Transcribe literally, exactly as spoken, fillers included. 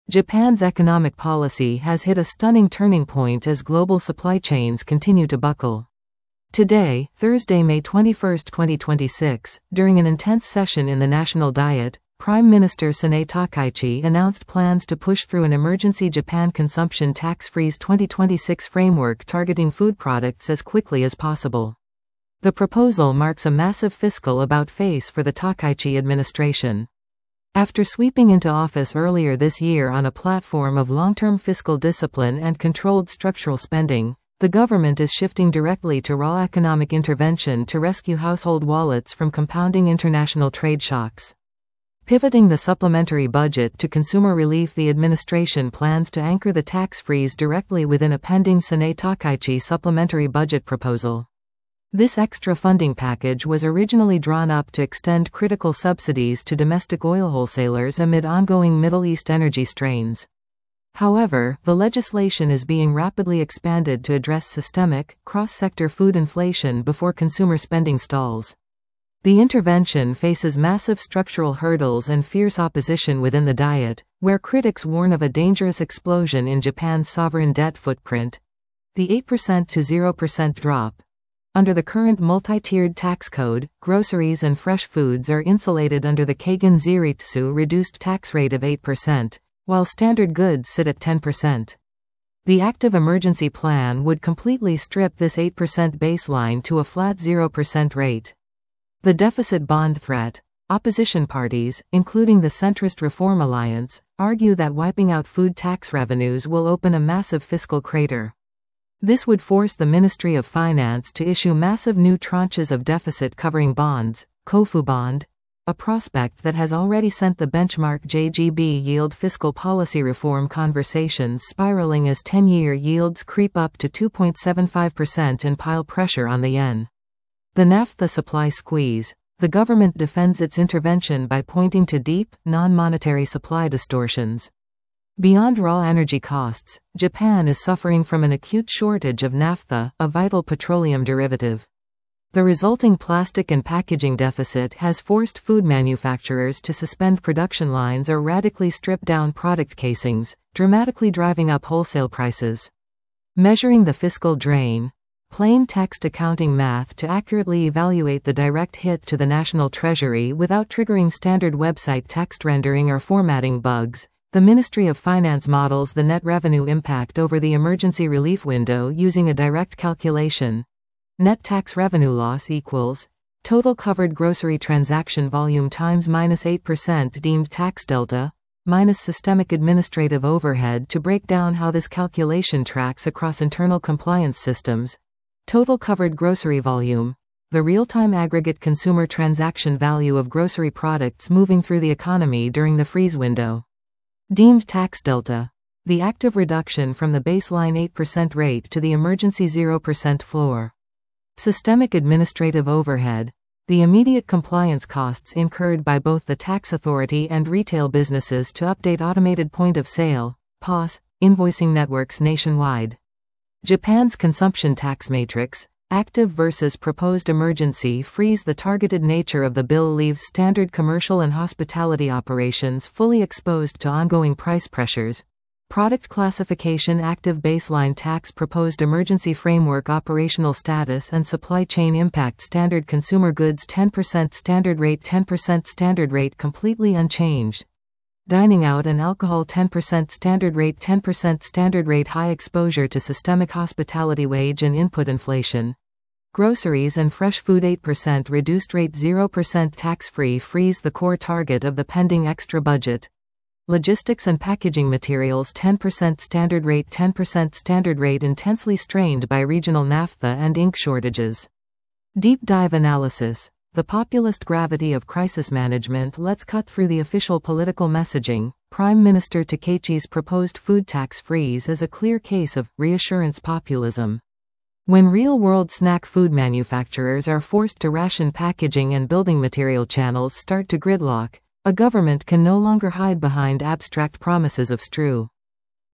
Japan's economic policy has hit a stunning turning point as global supply chains continue to buckle. Today, Thursday, May twenty-first, twenty twenty-six, during an intense session in the National Diet, Prime Minister Sanae Takaichi announced plans to push through an emergency Japan consumption tax freeze twenty twenty-six framework targeting food products as quickly as possible. The proposal marks a massive fiscal about-face for the Takaichi administration. After sweeping into office earlier this year on a platform of long-term fiscal discipline and controlled structural spending, the government is shifting directly to raw economic intervention to rescue household wallets from compounding international trade shocks. Pivoting the supplementary budget to consumer relief, the administration plans to anchor the tax freeze directly within a pending Sanae Takaichi supplementary budget proposal. This extra funding package was originally drawn up to extend critical subsidies to domestic oil wholesalers amid ongoing Middle East energy strains. However, the legislation is being rapidly expanded to address systemic, cross-sector food inflation before consumer spending stalls. The intervention faces massive structural hurdles and fierce opposition within the Diet, where critics warn of a dangerous explosion in Japan's sovereign debt footprint. The eight percent to zero percent drop. Under the current multi-tiered tax code, groceries and fresh foods are insulated under the Keigen Zairitsu reduced tax rate of eight percent, while standard goods sit at ten percent. The active emergency plan would completely strip this eight percent baseline to a flat zero percent rate. The deficit bond threat. Opposition parties, including the centrist Reform Alliance, argue that wiping out food tax revenues will open a massive fiscal crater. This would force the Ministry of Finance to issue massive new tranches of deficit-covering bonds, Kofu bond, a prospect that has already sent the benchmark J G B yield fiscal policy reform conversations spiraling as ten-year yields creep up to two point seven five percent and pile pressure on the yen. The naphtha supply squeeze. The government defends its intervention by pointing to deep, non-monetary supply distortions. Beyond raw energy costs, Japan is suffering from an acute shortage of naphtha, a vital petroleum derivative. The resulting plastic and packaging deficit has forced food manufacturers to suspend production lines or radically strip down product casings, dramatically driving up wholesale prices. Measuring the fiscal drain. Plain text accounting math to accurately evaluate the direct hit to the national treasury without triggering standard website text rendering or formatting bugs. The Ministry of Finance models the net revenue impact over the emergency relief window using a direct calculation. Net tax revenue loss equals total covered grocery transaction volume times minus eight percent deemed tax delta, minus systemic administrative overhead. To break down how this calculation tracks across internal compliance systems. Total covered grocery volume. The real-time aggregate consumer transaction value of grocery products moving through the economy during the freeze window. Deemed tax delta. The active reduction from the baseline eight percent rate to the emergency zero percent floor. Systemic administrative overhead. The immediate compliance costs incurred by both the tax authority and retail businesses to update automated point of sale, P O S, invoicing networks nationwide. Japan's consumption tax matrix. Active versus proposed emergency freeze. The targeted nature of the bill leaves standard commercial and hospitality operations fully exposed to ongoing price pressures. Product classification. Active baseline tax. Proposed emergency framework. Operational status and supply chain impact. Standard consumer goods ten percent standard rate ten percent standard rate completely unchanged. Dining out and alcohol ten percent standard rate ten percent standard rate. High exposure to systemic hospitality wage and input inflation. Groceries and fresh food eight percent reduced rate zero percent tax-free freeze. The core target of the pending extra budget. Logistics and packaging materials ten percent standard rate ten percent standard rate intensely strained by regional naphtha and ink shortages. Deep dive analysis. The populist gravity of crisis management. Let's cut through the official political messaging. Prime Minister Takaichi's proposed food tax freeze is a clear case of reassurance populism. When real-world snack food manufacturers are forced to ration packaging and building material channels start to gridlock, a government can no longer hide behind abstract promises of strew.